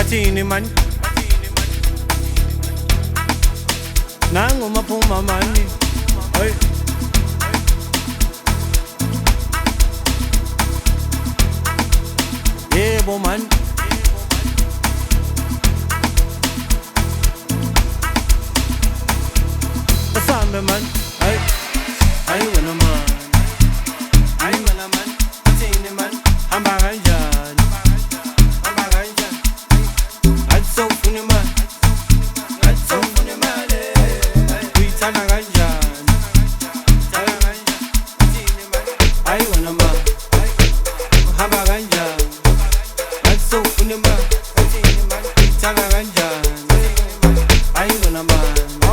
bathini man, nangu maphuma mani, hey. Yebo man, asambe man, hey, hey wena man, hey wena man, bathini man, hamba kanjani, hamba kanjani, atsofuni man, atsofuni man, uyithanda kanjani, thanda kanjani, bathini man, hey wena man, hamba kanjani, atsofuni man, bathini man, uyithanda kanjani, hey wena man.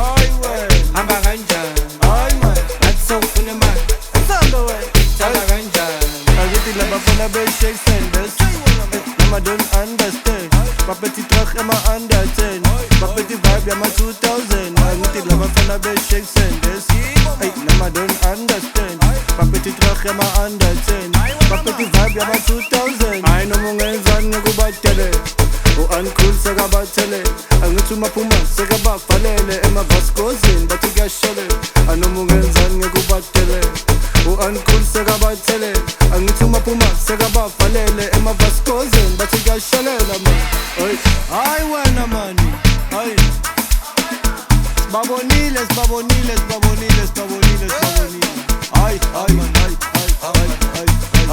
Hamba kanjani, hayi man, atsofuna imali, asamba wena, thanda kanjani. Angithi labafana be-shake sandals, nama don't understand. Baphethe i-trach ema-under 10, baphethe i-vibe yama-2000. Angithi labafana be-shake sandals, nama don't understand. Baphethe i-trach ema-under 10, baphethe i-vibe yama-2000. Hayi noma ungenzani ngikubatele, u-uncool sekabathele. Angithi umaphuma sekabavalele emavaskozini bathi kuyashele. Anoma ungenzani ngikubatele, u-uncool sekabathele. Angithi umaphuma sekabavalele emavaskozini bathi kuyashelela man. Hayi wena mani, hayi sibabonile, sibabonile, sibabonile, sibabonile, sibabonile. Hayi, hayi, hayi, hayi, hayi,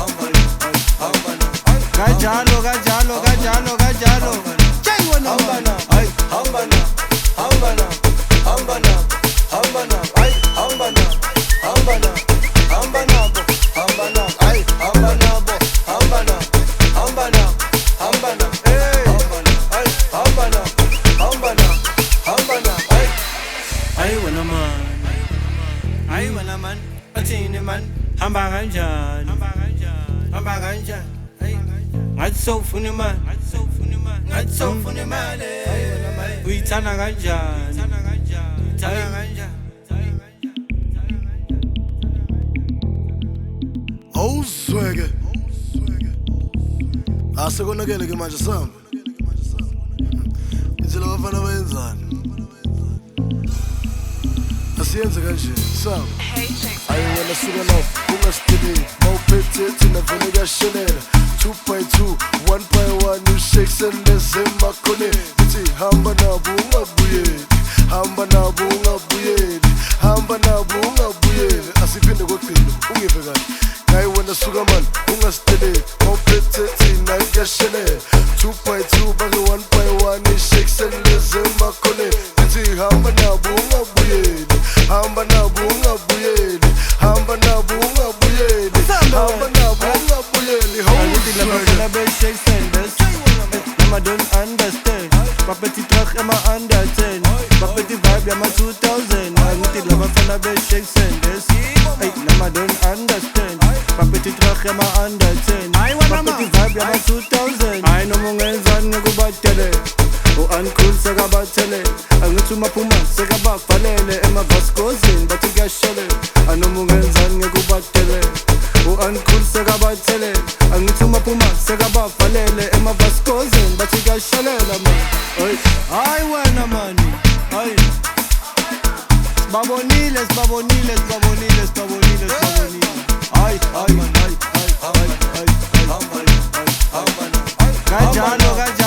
hayi, kanjalo, kanjalo, kanjalo, kanjalo. Hambana, ay, hambana, hambana, hambana, hambana, ay, hambana, hambana, hambana, hambana, ay, hambana, hambana, hambana, hambana, ay, ay, hambana, hambana, hambana, ay, ay wena man, ay wena man, bathini man, hamba kanjani, hamba kanjani, hamba kanjani, ay, ngathi sowufuna imali, ngathi sowufuna imali, uyithanda kanjani, thanda kanjani, thanda kanjani. Awuzweke asekonakele ke manje samba indlela abafana bayenzani asiyenze kanje samba ayi wena suka lapho ungasidili mawuphethe thina vele kuyashelela 2 by 2 1 by 1 ushake seleze emakhoneni ithi hamba nabo ungabuyeli, hamba nabo ungabuyeli, hamba nabo ungabuyeli. Asiphinde kokugcina ungive kahle ngayi wena suka mani ungasidili mawuphethe thina kuyashelela 2 by 2 bake 1 by 1 ushake seleze emakhoneni ithi hamba nabo ungabuyeli, hamba nabo ungabuyeli, hamba nabo ungabuyeli, hamba nabo ungabuyeli. Angithi labafana be-shake sandals, nama don't understand. Baphethe i-trach ema-under 10, baphethe i-vibe yama-2000. Angithi labafana be-shake sandals, nama don't understand. Baphethe i-trach ema-under 10, baphethe i-vibe yama-2000. Hayi noma ungenzani ngikubatele, u-uncool sekabathele. Angithi umaphuma sekabavalele emavaskozini bathi kuyashele. Anoma ungenzani ngikubatele, u-uncool sekabathele. Angithi umaphuma sekabavalele emavaskozini bathi kuyashelela man. Hayi wena mani, hayi sibabonile, sibabonile, sibabonile, sibabonile, sibabonile. Hayi, hayi, hayi, hayi, hayi, hayi, hayi, kanjalo, kanjalo.